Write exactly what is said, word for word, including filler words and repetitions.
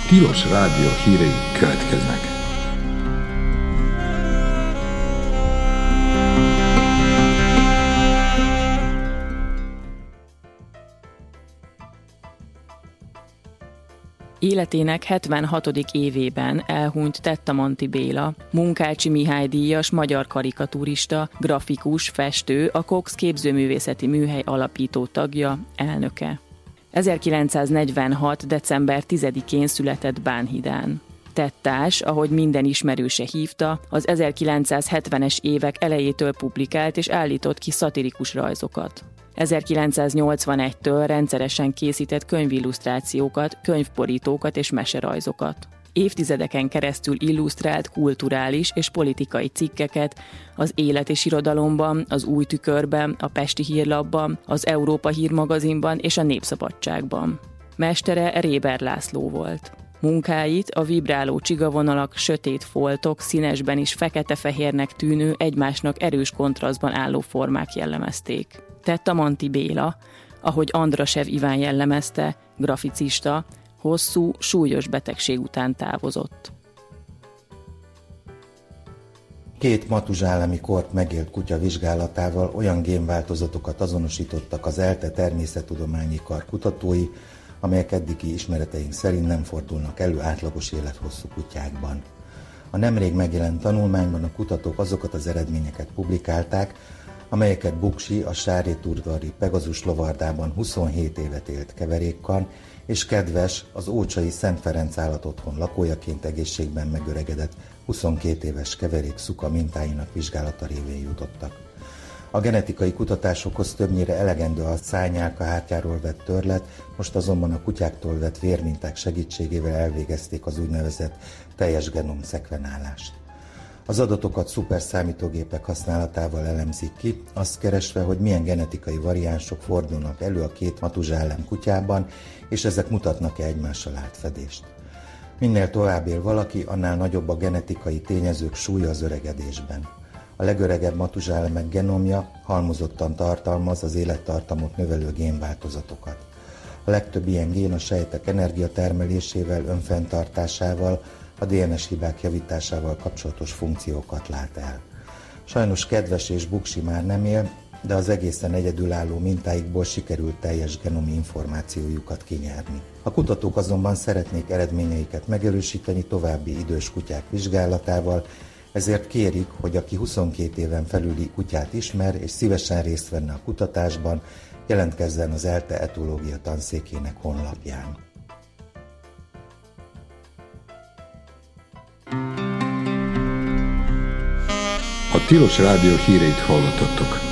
Tilos Rádió hírei következnek. Életének hetvenhatodik évében elhunyt Tettamanti Béla, Munkácsi Mihály díjas magyar karikaturista, grafikus, festő, a Cox Képzőművészeti Műhely alapító tagja, elnöke. ezerkilencszáznegyvenhat. december tizedikén született Bánhidán. Tettás, ahogy minden ismerőse hívta, az ezerkilencszázhetvenes évek elejétől publikált és állított ki szatirikus rajzokat. ezerkilencszáznyolcvanegytől rendszeresen készített könyvillusztrációkat, könyvborítókat és meserajzokat. Évtizedeken keresztül illusztrált kulturális és politikai cikkeket az Élet és Irodalomban, az Új Tükörben, a Pesti Hírlapban, az Európa Hírmagazinban és a Népszabadságban. Mestere Réber László volt. Munkáit a vibráló csigavonalak, sötét foltok, színesben is fekete-fehérnek tűnő, egymásnak erős kontrasztban álló formák jellemezték. Tettamanti Béla, ahogy Andrasev Iván jellemezte, graficista, hosszú, súlyos betegség után távozott. Két matuzsálemi kort megélt kutya vizsgálatával olyan génváltozatokat azonosítottak az ELTE természettudományi kar kutatói, amelyek eddigi ismereteink szerint nem fordulnak elő átlagos élethosszú kutyákban. A nemrég megjelent tanulmányban a kutatók azokat az eredményeket publikálták, amelyeket Buksi a Sárétudvari Pegazus lovardában huszonhét évet élt keverékkal, és Kedves az ócsai Szent Ferenc állatotthon lakójaként egészségben megöregedett huszonkét éves keverék szuka mintáinak vizsgálata révén jutottak. A genetikai kutatásokhoz többnyire elegendő a szárnyálkahártyáról vett törlet, most azonban a kutyáktól vett vérminták segítségével elvégezték az úgynevezett teljes genom szekvenálást. Az adatokat szuperszámítógépek használatával elemzik ki, azt keresve, hogy milyen genetikai variánsok fordulnak elő a két matuzsálem kutyában, és ezek mutatnak-e egymással átfedést. Minél tovább él valaki, annál nagyobb a genetikai tényezők súlya az öregedésben. A legöregebb matuzsálemek genomja halmozottan tartalmaz az élettartamot növelő génváltozatokat. A legtöbb ilyen gén a sejtek energiatermelésével, önfenntartásával, a dé en es hibák javításával kapcsolatos funkciókat lát el. Sajnos Kedves és Buksi már nem él, de az egészen egyedülálló mintáikból sikerült teljes genomi információjukat kinyerni. A kutatók azonban szeretnék eredményeiket megerősíteni további idős kutyák vizsgálatával, ezért kérik, hogy aki huszonkét éven felüli kutyát ismer és szívesen részt venne a kutatásban, jelentkezzen az ELTE etológia tanszékének honlapján. A Tilos Rádió híreit hallottattok.